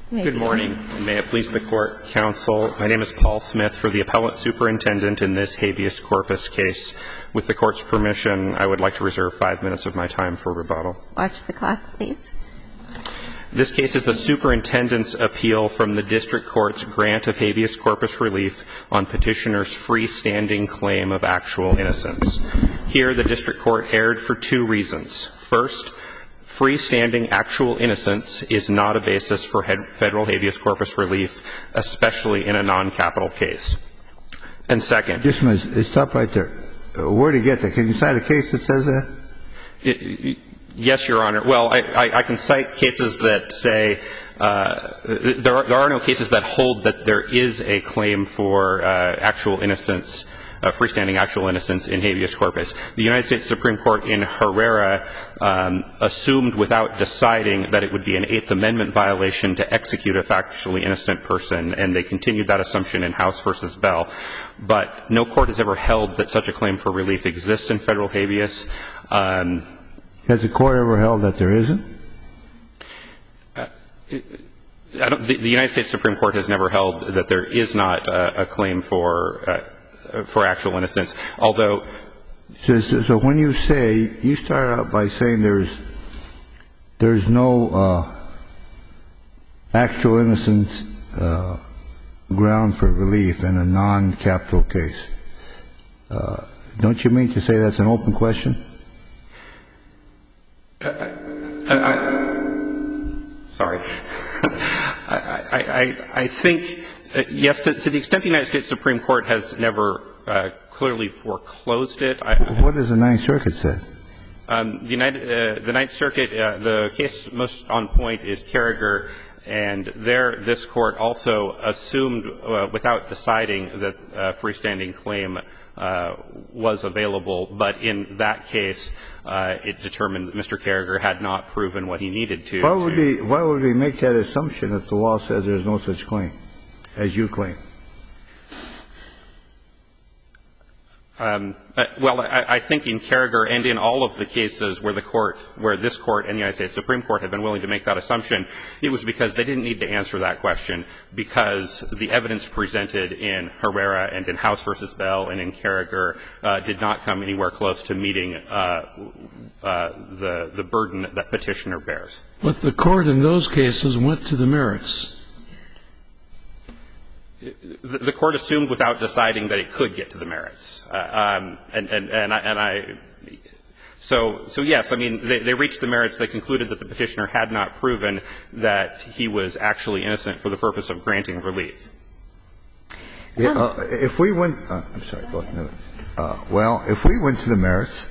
Good morning, and may it please the Court, Counsel. My name is Paul Smith for the Appellate Superintendent in this habeas corpus case. With the Court's permission, I would like to reserve 5 minutes of my time for rebuttal. Watch the clock, please. This case is the Superintendent's appeal from the District Court's grant of habeas corpus relief on petitioner's freestanding claim of actual innocence. Here, the District Court erred for two reasons. First, freestanding actual innocence is not a basis for federal habeas corpus relief, especially in a non-capital case. And second. Just a minute. Stop right there. Where to get that? Can you cite a case that says that? Yes, Your Honor. Well, I can cite cases that say there are no cases that hold that there is a claim for actual innocence, freestanding actual innocence in habeas corpus. The United States Supreme Court in Herrera assumed without deciding that it would be an Eighth Amendment violation to execute a factually innocent person, and they continued that assumption in House v. Bell. But no court has ever held that such a claim for relief exists in federal habeas. Has the Court ever held that there isn't? The United States Supreme Court has never held that there is not a claim for actual innocence, although. So when you say, you start out by saying there's no actual innocence ground for relief in a non-capital case. Don't you mean to say that's an open question? Sorry. I think, yes, to the extent the United States Supreme Court has never clearly foreclosed it. What does the Ninth Circuit say? The Ninth Circuit, the case most on point is Carragher, and there this Court also assumed without deciding that a freestanding claim was available, but in that case it determined that Mr. Carragher had not proven what he needed to. Why would we make that assumption if the law says there's no such claim as you claim? Well, I think in Carragher and in all of the cases where this Court and the United States Supreme Court have been willing to make that assumption, it was because they didn't need to answer that question, because the evidence presented in Herrera and in House v. Bell and in Carragher did not come anywhere close to meeting the burden that Petitioner bears. But the Court in those cases went to the merits. The Court assumed without deciding that it could get to the merits. So yes, I mean, they reached the merits. They concluded that the Petitioner had not proven that he was actually innocent for the purpose of granting relief. If we went – I'm sorry. Go ahead. Well, if we went to the merits,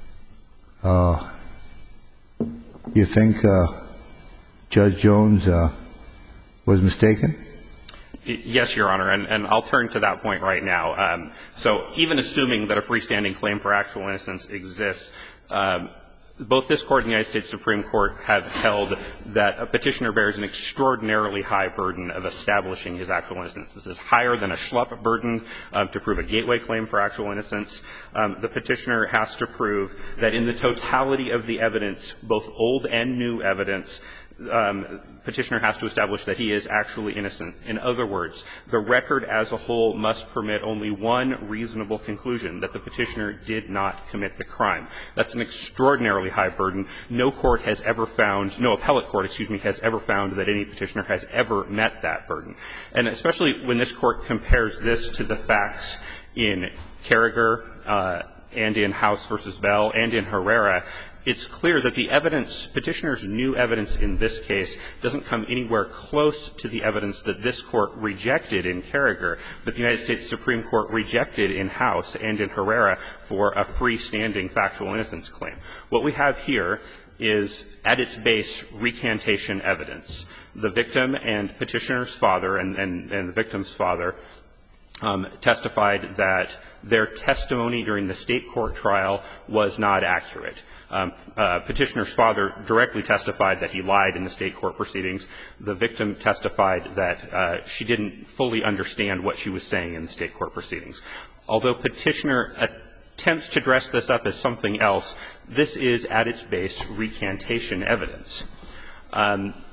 you think Judge Jones was mistaken? Yes, Your Honor, and I'll turn to that point right now. So even assuming that a freestanding claim for actual innocence exists, both this Court and the United States Supreme Court have held that a Petitioner bears an extraordinarily high burden of establishing his actual innocence. This is higher than a Schlupp burden to prove a gateway claim for actual innocence. The Petitioner has to prove that in the totality of the evidence, both old and new evidence, Petitioner has to establish that he is actually innocent. In other words, the record as a whole must permit only one reasonable conclusion, that the Petitioner did not commit the crime. That's an extraordinarily high burden. No court has ever found – no appellate court, excuse me, has ever found that any Petitioner has ever met that burden. And especially when this Court compares this to the facts in Carragher and in House v. Bell and in Herrera, it's clear that the evidence, Petitioner's new evidence in this case, doesn't come anywhere close to the evidence that this Court rejected in Carragher, that the United States Supreme Court rejected in House and in Herrera for a freestanding factual innocence claim. What we have here is, at its base, recantation evidence. The victim and Petitioner's father and the victim's father testified that their testimony during the State court trial was not accurate. Petitioner's father directly testified that he lied in the State court proceedings. The victim testified that she didn't fully understand what she was saying in the State court proceedings. Although Petitioner attempts to dress this up as something else, this is, at its base, recantation evidence.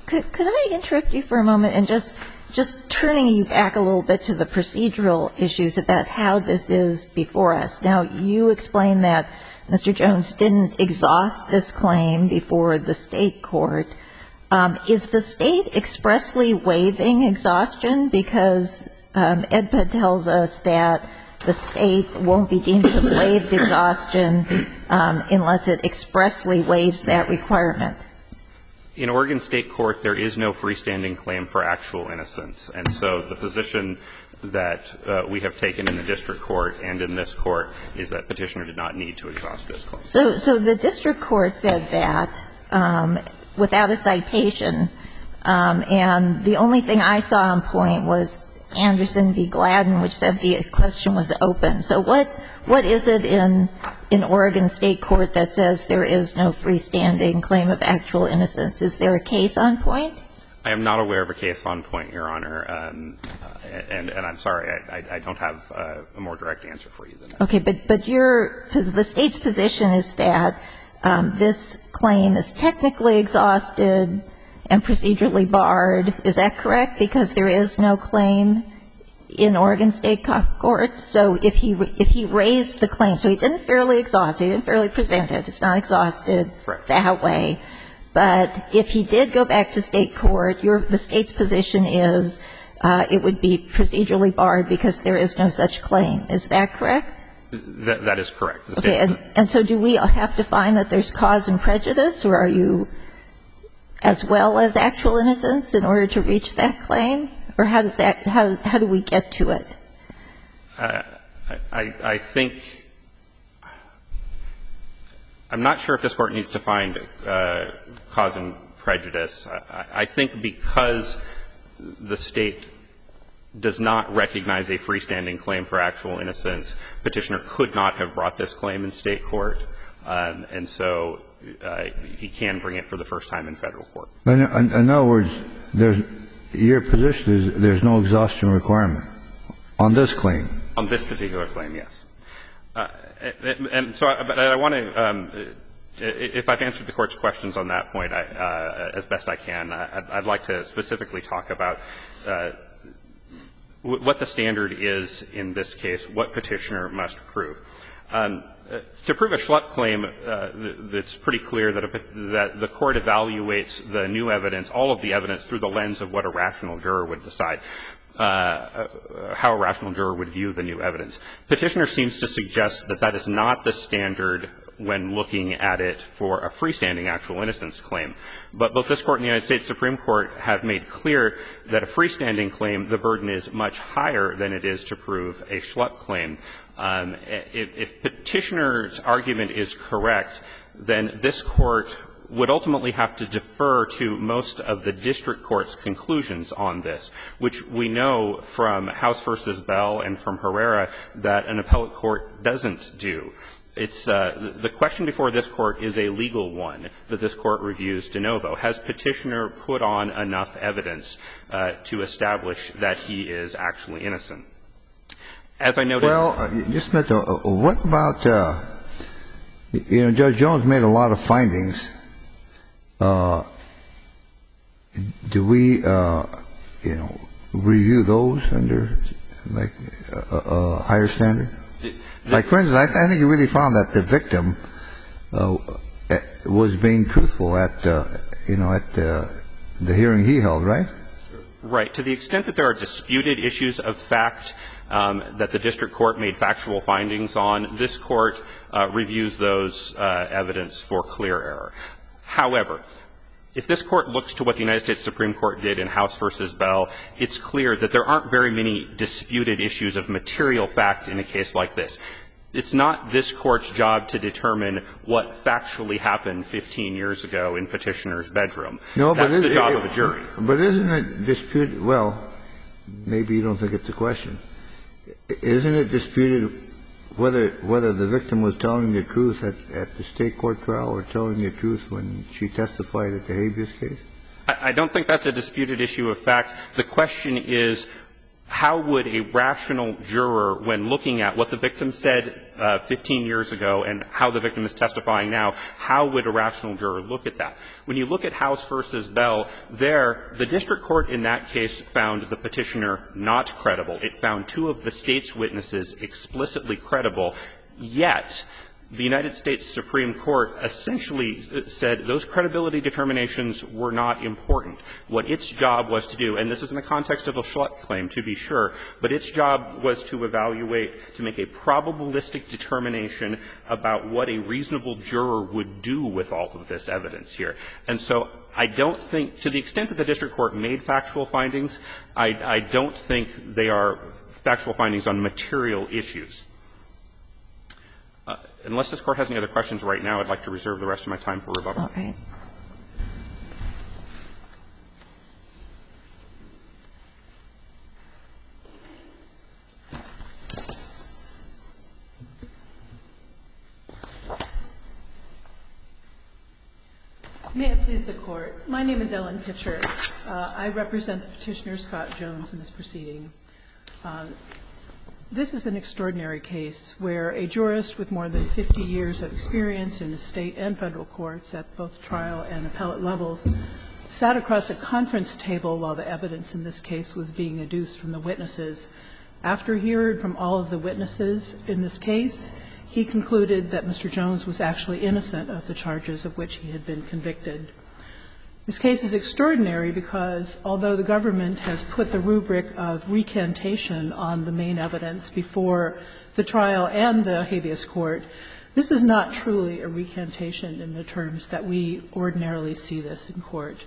Could I interrupt you for a moment and just turning you back a little bit to the procedural issues about how this is before us? Now, you explained that Mr. Jones didn't exhaust this claim before the State court. Is the State expressly waiving exhaustion? Because EDPA tells us that the State won't be deemed to have waived exhaustion unless it expressly waives that requirement. In Oregon State court, there is no freestanding claim for actual innocence. And so the position that we have taken in the district court and in this court is that Petitioner did not need to exhaust this claim. So the district court said that without a citation, and the only thing I saw on point was Anderson v. Gladden, which said the question was open. So what is it in Oregon State court that says there is no freestanding claim of actual innocence? Is there a case on point? I am not aware of a case on point, Your Honor, and I'm sorry, I don't have a more direct answer for you than that. Okay, but the State's position is that this claim is technically exhausted and procedurally barred. Is that correct? Because there is no claim in Oregon State court. So if he raised the claim, so he didn't fairly exhaust it, he didn't fairly present it, it's not exhausted that way. But if he did go back to State court, the State's position is it would be procedurally barred because there is no such claim. Is that correct? That is correct. Okay. And so do we have to find that there's cause and prejudice, or are you as well as actual innocence in order to reach that claim? Or how does that – how do we get to it? I think – I'm not sure if this Court needs to find cause and prejudice. I think because the State does not recognize a freestanding claim for actual innocence, Petitioner could not have brought this claim in State court, and so he can bring it for the first time in Federal court. In other words, your position is there's no exhaustion requirement on this claim? On this particular claim, yes. And so I want to – if I've answered the Court's questions on that point as best I can, I'd like to specifically talk about what the standard is in this case, what Petitioner must prove. To prove a Schlupp claim, it's pretty clear that the Court evaluates the new evidence, all of the evidence, through the lens of what a rational juror would decide, how a rational juror would view the new evidence. Petitioner seems to suggest that that is not the standard when looking at it for a freestanding actual innocence claim. But both this Court and the United States Supreme Court have made clear that a freestanding claim, the burden is much higher than it is to prove a Schlupp claim. If Petitioner's argument is correct, then this Court would ultimately have to defer to most of the district court's conclusions on this, which we know from House v. Bell and from Herrera that an appellate court doesn't do. It's the question before this Court is a legal one that this Court reviews de novo. Has Petitioner put on enough evidence to establish that he is actually innocent? As I noted. Well, just a minute, though. What about, Judge Jones made a lot of findings. Do we, review those under, like, a higher standard? Like, for instance, I think you really found that the victim was being truthful at, at the hearing he held, right? Right. To the extent that there are disputed issues of fact that the district court made factual findings on, this Court reviews those evidence for clear error. However, if this Court looks to what the United States Supreme Court did in House v. Bell, it's clear that there aren't very many disputed issues of material fact in a case like this. It's not this Court's job to determine what factually happened 15 years ago in Petitioner's bedroom. No, but that's the job of a jury. But isn't it disputed? Well, maybe you don't think it's a question. Isn't it disputed whether the victim was telling the truth at the State court trial or telling the truth when she testified at the habeas case? I don't think that's a disputed issue of fact. The question is, how would a rational juror, when looking at what the victim said 15 years ago and how the victim is testifying now, how would a rational juror look at that? When you look at House v. Bell, the district court in that case found the petitioner not credible. It found two of the State's witnesses explicitly credible, yet the United States Supreme Court essentially said those credibility determinations were not important. What its job was to do, and this is in the context of a Schluck claim, to be sure, but its job was to evaluate, to make a probabilistic determination about what a reasonable juror would do with all of this evidence here. And so I don't think, to the extent that the district court made factual findings, I don't think they are factual findings on material issues. Unless this Court has any other questions right now, I'd like to reserve the rest of my time for rebuttal. All right. May it please the Court. My name is Ellen Pitcher. I represent the petitioner, Scott Jones, in this proceeding. This is an extraordinary case where a jurist with more than 50 years of experience in the State and Federal courts at both trial and appellate levels sat across a conference table while the evidence in this case was being adduced from the witnesses. After he heard from all of the witnesses in this case, he concluded that Mr. Jones was actually innocent of the charges of which he had been convicted. This case is extraordinary because although the government has put the rubric of recantation on the main evidence before the trial and the habeas court, this is not truly a recantation in the terms that we ordinarily see this in court.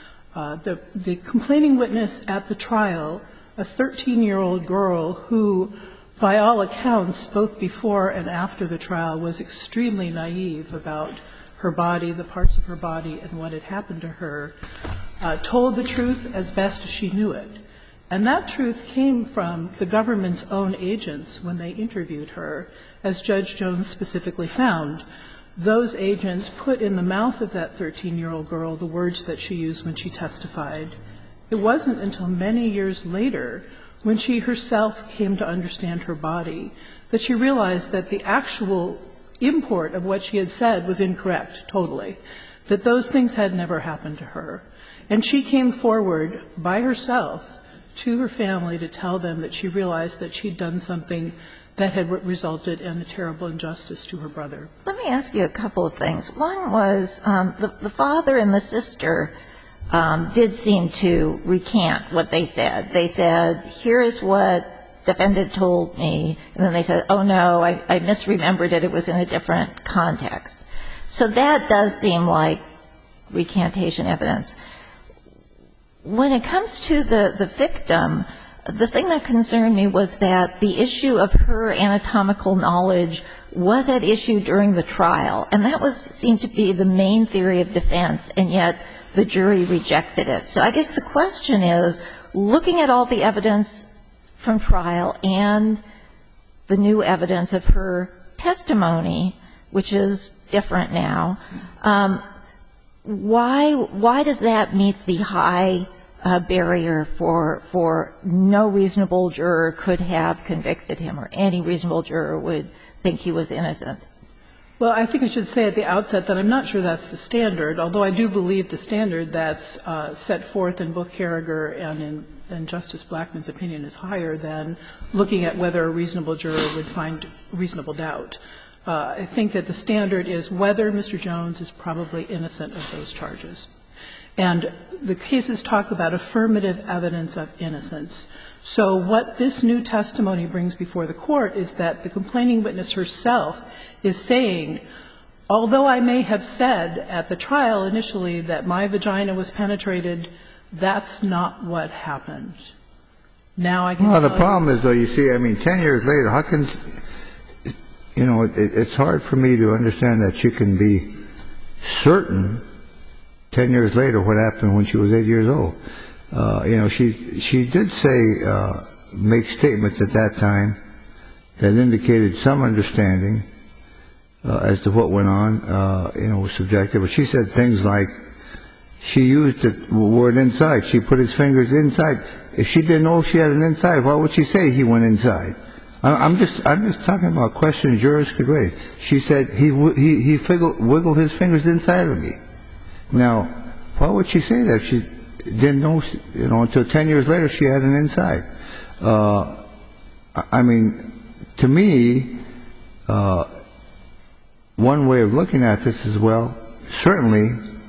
The complaining witness at the trial, a 13-year-old girl who, by all accounts, both before and after the trial, was extremely naive about her body, the parts of her body, and what had happened to her, told the truth as best as she knew it. And that truth came from the government's own agents when they interviewed her, as Judge Jones specifically found. Those agents put in the mouth of that 13-year-old girl the words that she used when she testified. It wasn't until many years later, when she herself came to understand her body, that she realized that the actual import of what she had said was incorrect totally, that those things had never happened to her. And she came forward by herself to her family to tell them that she realized that she'd done something that had resulted in a terrible injustice to her brother. Let me ask you a couple of things. One was the father and the sister did seem to recant what they said. They said, here is what defendant told me, and then they said, oh, no, I misremembered it. It was in a different context. So that does seem like recantation evidence. When it comes to the victim, the thing that concerned me was that the issue of her anatomical knowledge was at issue during the trial, and that seemed to be the main theory of defense, and yet the jury rejected it. So I guess the question is, looking at all the evidence from trial and the new evidence of her testimony, which is different now, why does that meet the high barrier for no reasonable juror could have convicted him, or any reasonable juror would think he was innocent? Well, I think I should say at the outset that I'm not sure that's the standard, although I do believe the standard that's set forth in both Carragher and in Justice Blackmun's opinion is higher than looking at whether a reasonable juror would find reasonable doubt. I think that the standard is whether Mr. Jones is probably innocent of those charges. And the cases talk about affirmative evidence of innocence. So what this new testimony brings before the Court is that the complaining witness herself is saying, although I may have said at the trial initially that my vagina was penetrated, that's not what happened. Now I can tell you. Well, the problem is, though, you see, I mean, 10 years later, how can, you know, it's hard for me to understand that you can be certain 10 years later what happened when she was 8 years old. You know, she did say, make statements at that time that indicated some understanding as to what went on, you know, was subjective. But she said things like, she used the word inside. She put his fingers inside. If she didn't know she had an inside, why would she say he went inside? I'm just talking about questions jurors could raise. She said he wiggled his fingers inside of me. Now, why would she say that? She didn't know, until 10 years later she had an inside. I mean, to me, one way of looking at this is, well, certainly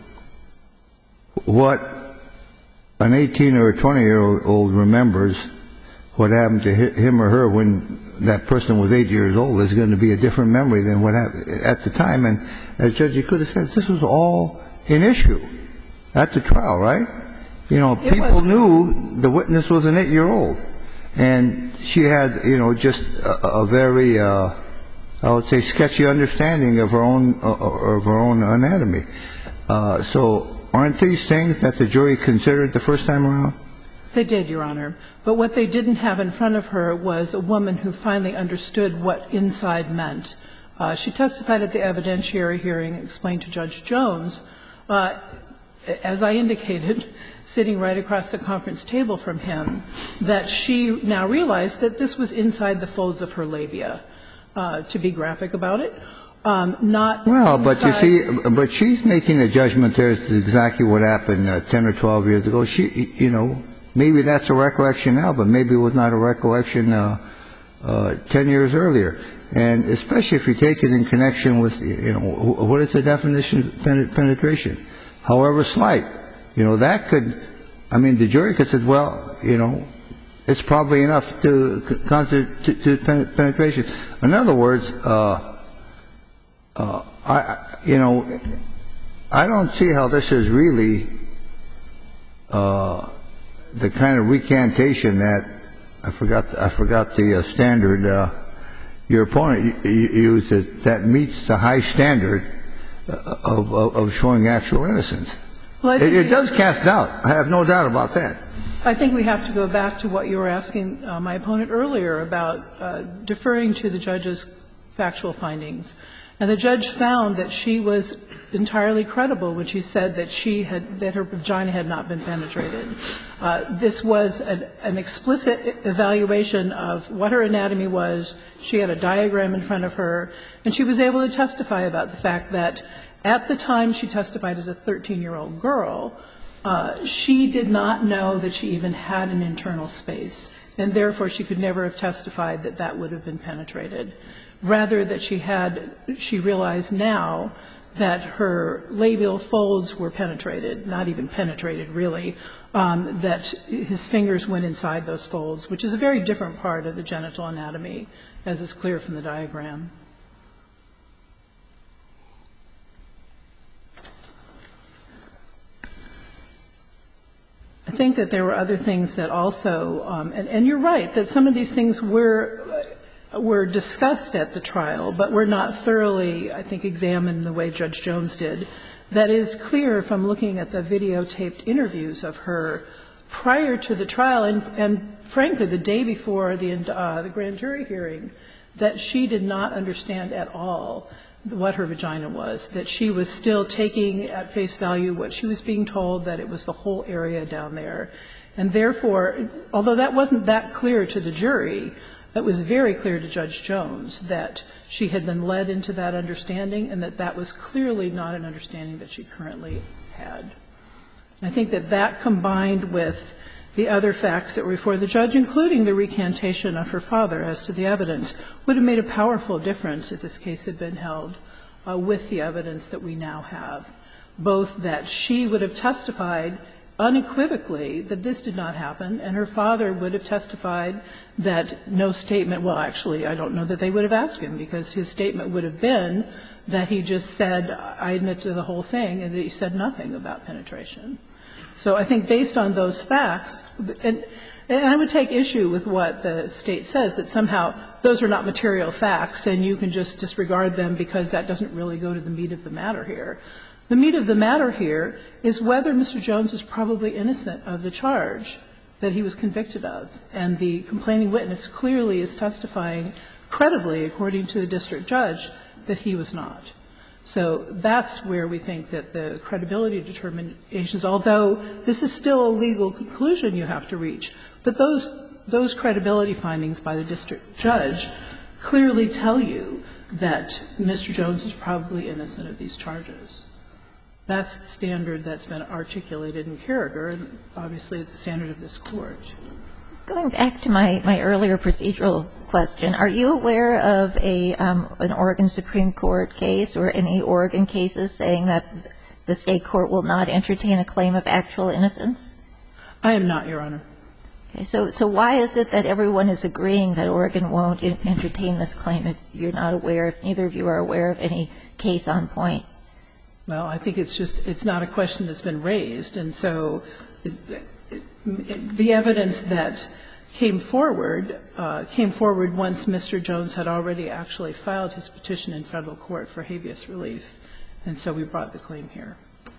what an 18 or a 20-year-old remembers what happened to him or her when that person was 8 years old is going to be a different memory than what happened at the time. And as Judge Ikuda said, this was all an issue at the trial, right? People knew the witness was an 8-year-old. And she had, just a very, I would say, sketchy understanding of her own anatomy. So aren't these things that the jury considered the first time around? They did, Your Honor. But what they didn't have in front of her was a woman who finally understood what inside meant. She testified at the evidentiary hearing, explained to Judge Jones, as I indicated, sitting right across the conference table from him, that she now realized that this was inside the folds of her labia, to be graphic about it, not well, inside. But you see, but she's making a judgment there as to exactly what happened 10 or 12 years ago. Maybe that's a recollection now, but maybe it was not a recollection 10 years earlier. And especially if you take it in connection with, what is the definition of penetration? However slight. That could, the jury could say, well, it's probably enough to constitute penetration. In other words, I don't see how this is really the kind of recantation that I forgot the standard your opponent used, that meets the high standard of showing actual innocence. Well, it does cast doubt. I have no doubt about that. I think we have to go back to what you were asking my opponent earlier about deferring to the judge's factual findings. And the judge found that she was entirely credible when she said that her vagina had not been penetrated. This was an explicit evaluation of what her anatomy was. She had a diagram in front of her, and she was able to testify about the fact that at the time she testified as a 13-year-old girl, she did not know that she even had an internal space, and therefore she could never have testified that that would have been penetrated. Rather that she realized now that her labial folds were penetrated, not even penetrated really, that his fingers went inside those folds, which is a very different part of the genital anatomy, as is clear from the diagram. I think that there were other things that also, and you're right, that some of these things were discussed at the trial, but were not thoroughly, I think, examined the way Judge Jones did. That is clear from looking at the videotaped interviews of her prior to the trial and frankly, the day before the grand jury hearing, that she did not understand at all what her vagina was, that she was still taking at face value what she was being told, that it was the whole area down there. And therefore, although that wasn't that clear to the jury, it was very clear to Judge Jones that she had been led into that understanding and that that was clearly not an understanding that she currently had. And I think that that combined with the other facts that were before the judge, including the recantation of her father as to the evidence, would have made a powerful difference if this case had been held with the evidence that we now have, both that she would have testified unequivocally that this did not happen, and her father would have testified that no statement – well, actually, I don't know that they would have asked him, because his statement would have been that he just said, I admit to the whole thing, and that he said nothing about penetration. So I think based on those facts, and I would take issue with what the State says, that somehow those are not material facts and you can just disregard them because that doesn't really go to the meat of the matter here. The meat of the matter here is whether Mr. Jones is probably innocent of the charge that he was convicted of, and the complaining witness clearly is testifying credibly, according to the district judge, that he was not. So that's where we think that the credibility determinations, although this is still a legal conclusion you have to reach, but those credibility findings by the district judge clearly tell you that Mr. Jones is probably innocent of these charges. That's the standard that's been articulated in Carragher, and obviously the standard of this Court. Going back to my earlier procedural question, are you aware of an Oregon Supreme Court case or any Oregon cases saying that the State court will not entertain a claim of actual innocence? I am not, Your Honor. Okay. So why is it that everyone is agreeing that Oregon won't entertain this claim if you're not aware, if neither of you are aware of any case on point? Well, I think it's not a question that's been raised. And so the evidence that came forward once Mr. Jones had already actually filed his petition in Federal court for habeas relief, and so we brought the claim here.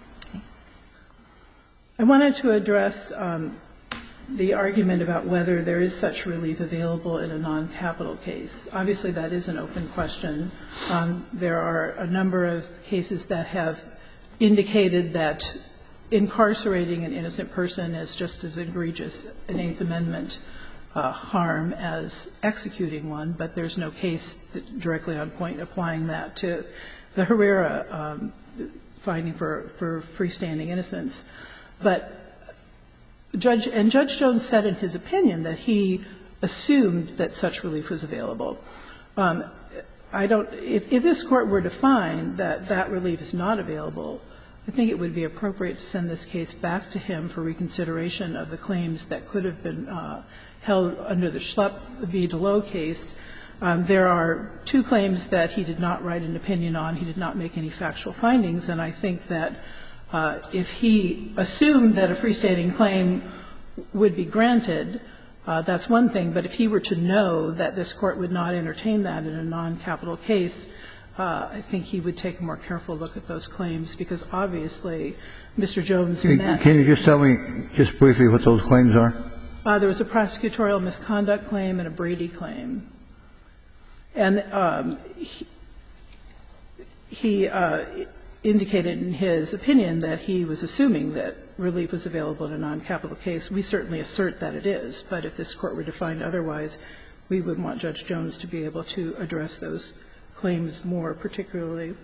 I wanted to address the argument about whether there is such relief available in a non-capital case. Obviously, that is an open question. There are a number of cases that have indicated that incarcerating an innocent person is just as egregious an Eighth Amendment harm as executing one, but there's no case directly on point applying that to the Herrera finding for freestanding innocence. But Judge Jones said in his opinion that he assumed that such relief was available. I don't – if this Court were to find that that relief is not available, I think it would be appropriate to send this case back to him for reconsideration of the claims that could have been held under the Schlepp v. DeLoe case. There are two claims that he did not write an opinion on. He did not make any factual findings, and I think that if he assumed that a freestanding claim would be granted, that's one thing. But if he were to know that this Court would not entertain that in a non-capital case, I think he would take a more careful look at those claims, because obviously Mr. Jones met. Can you just tell me just briefly what those claims are? There was a prosecutorial misconduct claim and a Brady claim. And he indicated in his opinion that he was assuming that relief was available in a non-capital case. We certainly assert that it is, but if this Court were to find otherwise, we would want Judge Jones to be able to address those claims more particularly.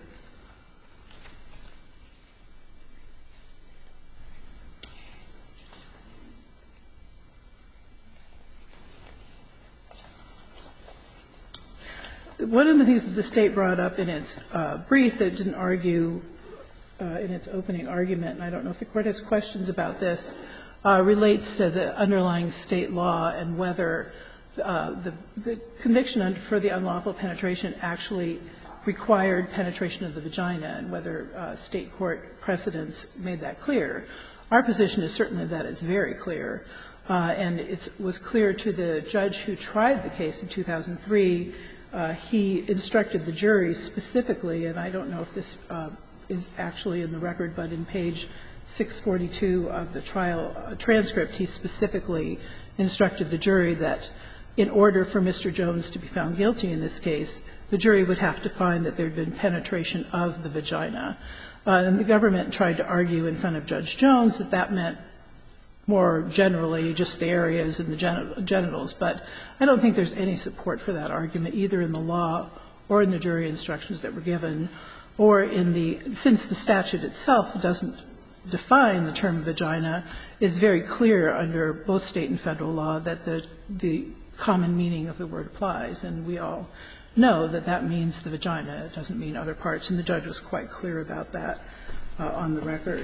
One of the things that the State brought up in its brief that it didn't argue in its opening argument, and I don't know if the Court has questions about this, relates to the underlying State law and whether the conviction for the unlawful penetration actually required penetration of the vagina, and whether State court precedents made that clear. Our position is certainly that it's very clear, and it was clear to the judge who tried the case in 2003. He instructed the jury specifically, and I don't know if this is actually in the record, but in page 642 of the trial transcript, he specifically instructed the jury that in order for Mr. Jones to be found guilty in this case, the jury would have to find that there had been penetration of the vagina. And the government tried to argue in front of Judge Jones that that meant more generally just the areas and the genitals, but I don't think there's any support for that argument, either in the law or in the jury instructions that were given, or in the – since the statute itself doesn't define the term vagina, it's very clear under both State and Federal law that the common meaning of the word applies, and we all know that that means the vagina. It doesn't mean other parts, and the judge was quite clear about that on the record.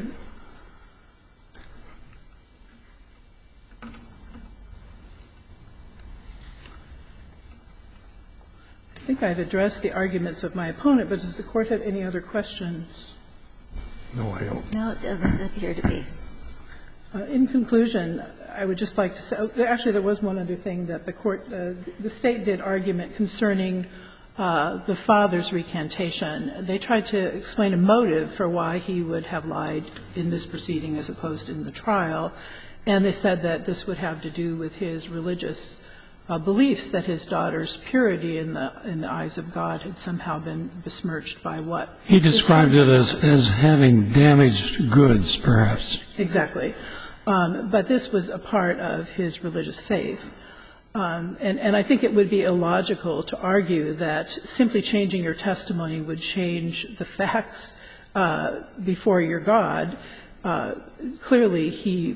I think I've addressed the arguments of my opponent, but does the Court have any other questions? No, I don't. No, it doesn't appear to be. In conclusion, I would just like to say – actually, there was one other thing that the Court – the State did argument concerning the father's recantation. They tried to explain a motive for why he would have lied in this proceeding as opposed to in the trial, and they said that this would have to do with his religious beliefs that his daughter's purity in the eyes of God had somehow been besmirched by what? He described it as having damaged goods, perhaps. Exactly. But this was a part of his religious faith. And I think it would be illogical to argue that simply changing your testimony would change the facts before your God. Clearly,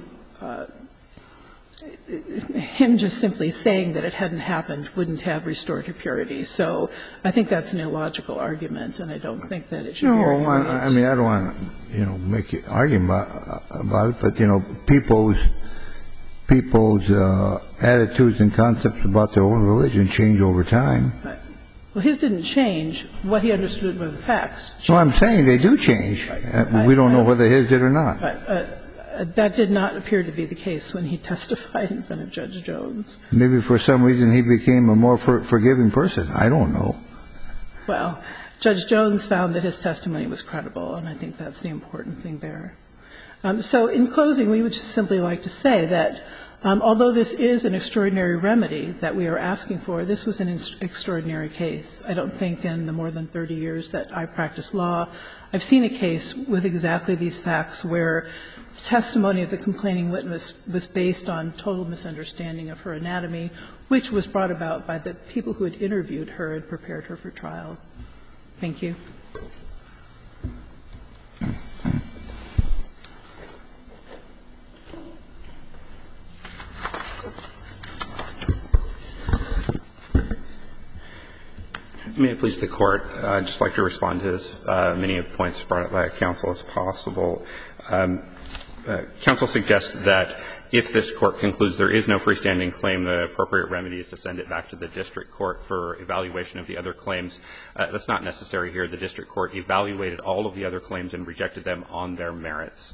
him just simply saying that it hadn't happened wouldn't have restored her purity. So I think that's an illogical argument, and I don't think that it should be argued. No, I mean, I don't want to, make you argue about it, but, people's attitudes and concepts about their own religion change over time. Well, his didn't change. What he understood were the facts changed. So I'm saying they do change. We don't know whether his did or not. That did not appear to be the case when he testified in front of Judge Jones. Maybe for some reason he became a more forgiving person. I don't know. Well, Judge Jones found that his testimony was credible, and I think that's the important thing there. So in closing, we would just simply like to say that although this is an extraordinary remedy that we are asking for, this was an extraordinary case. I don't think in the more than 30 years that I practiced law, I've seen a case with exactly these facts where testimony of the complaining witness was based on total misunderstanding of her anatomy, which was brought about by the people who had interviewed her and prepared her for trial. Thank you. May it please the Court, I'd just like to respond to as many of the points brought up by counsel as possible. Counsel suggests that if this Court concludes there is no freestanding claim, the appropriate remedy is to send it back to the district court for evaluation of the other claims. That's not necessary here. The district court evaluated all of the other claims and rejected them on their merits.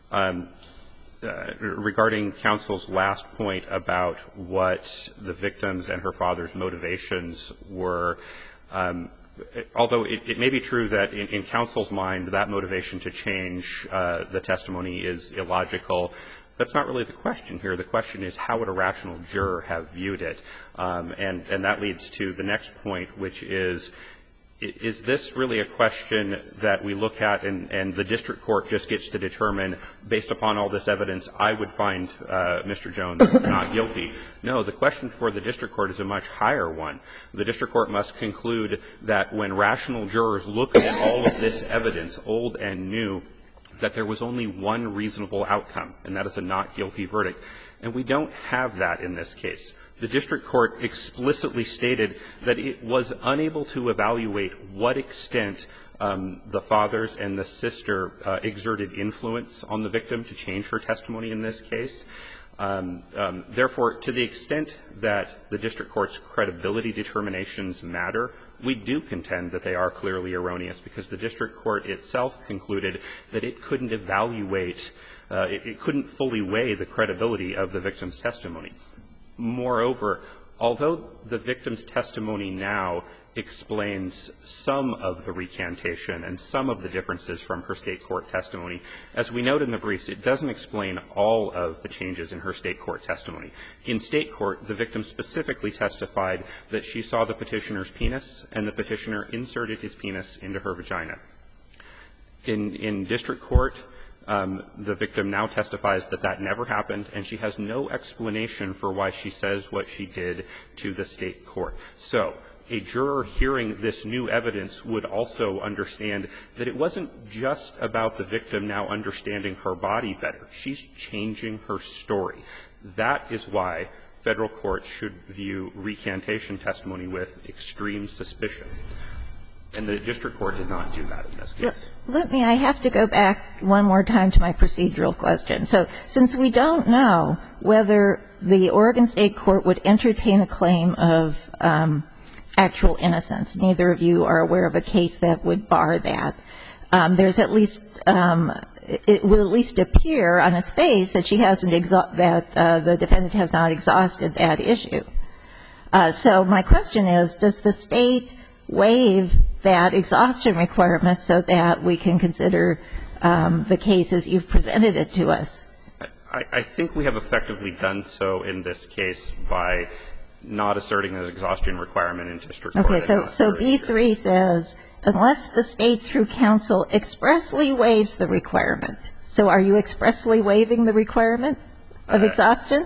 Regarding counsel's last point about what the victim's and her father's motivations were, although it may be true that in counsel's mind that motivation to change the testimony is illogical, that's not really the question here. The question is how would a rational juror have viewed it? And that leads to the next point, which is this really a question that we look at and the district court just gets to determine, based upon all this evidence, I would find Mr. Jones not guilty? No, the question for the district court is a much higher one. The district court must conclude that when rational jurors look at all of this evidence, old and new, that there was only one reasonable outcome, and that is a not guilty verdict. And we don't have that in this case. The district court explicitly stated that it was unable to evaluate what extent the father's and the sister exerted influence on the victim to change her testimony in this case. Therefore, to the extent that the district court's credibility determinations matter, we do contend that they are clearly erroneous because the district court itself concluded that it couldn't evaluate, it couldn't fully weigh the credibility of the victim's testimony. Moreover, although the victim's testimony now explains some of the recantation and some of the differences from her state court testimony, as we note in the briefs, it doesn't explain all of the changes in her state court testimony. In state court, the victim specifically testified that she saw the petitioner's penis and the petitioner inserted his penis into her vagina. In district court, the victim now testifies that that never happened, and she has no explanation for why she says what she did to the state court. So a juror hearing this new evidence would also understand that it wasn't just about the victim now understanding her body better. She's changing her story. That is why Federal courts should view recantation testimony with extreme suspicion. And the district court did not do that in this case. I have to go back one more time to my procedural question. So since we don't know whether the Oregon State court would entertain a claim of actual innocence, neither of you are aware of a case that would bar that, there's at least it will at least appear on its face that she hasn't that the defendant has not exhausted that issue. So my question is, does the State waive that exhaustion requirement so that we can consider the case as you've presented it to us? I think we have effectively done so in this case by not asserting an exhaustion requirement in district court. Okay. So B3 says, unless the State through counsel expressly waives the requirement. So are you expressly waiving the requirement of exhaustion?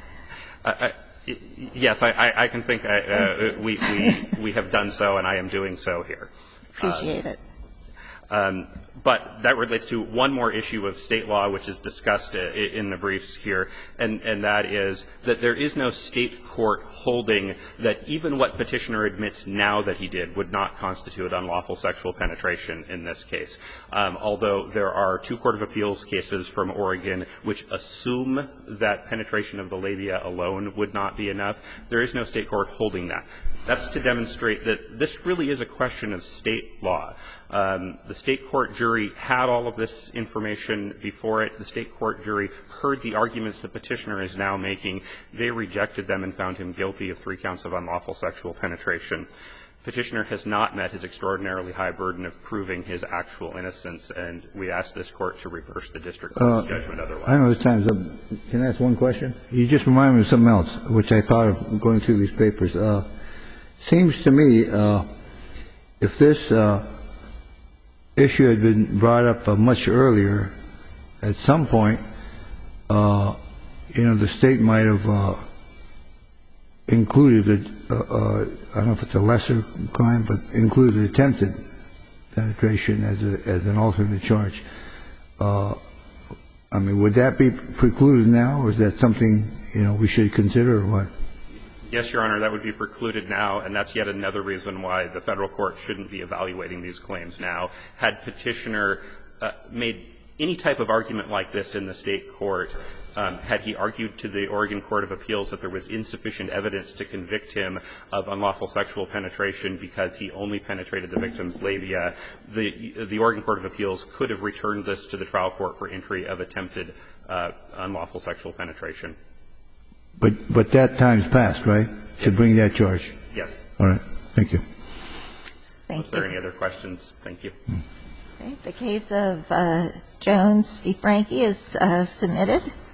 Yes, I can think we have done so, and I am doing so here. Appreciate it. But that relates to one more issue of State law, which is discussed in the briefs here, and that is that there is no State court holding that even what Petitioner admits now that he did would not constitute unlawful sexual penetration in this case. Although there are 2 court of appeals cases from Oregon which assume that penetration of the labia alone would not be enough, there is no State court holding that. That's to demonstrate that this really is a question of State law. The State court jury had all of this information before it. The State court jury heard the arguments that Petitioner is now making. They rejected them and found him guilty of 3 counts of unlawful sexual penetration. Petitioner has not met his extraordinarily high burden of proving his actual innocence, and we ask this Court to reverse the district court's judgment otherwise. I know this time's up. Can I ask one question? You just reminded me of something else, which I thought of going through these papers. Seems to me if this issue had been brought up much earlier, at some point, the State might have included I don't know if it's a lesser crime, but included attempted penetration as an alternate charge. I mean, would that be precluded now, or is that something, we should consider, or what? Yes, Your Honor, that would be precluded now, and that's yet another reason why the Federal court shouldn't be evaluating these claims now. Had Petitioner made any type of argument like this in the State court, had he argued to the Oregon Court of Appeals that there was insufficient evidence to convict him of unlawful sexual penetration because he only penetrated the victim's labia, the Oregon Court of Appeals could have returned this to the trial court for entry of attempted unlawful sexual penetration. But that time's passed, right, to bring that charge? Yes. All right. Thank you. Thank you. Is there any other questions? Thank you. Okay. The case of Jones v. Franke is submitted.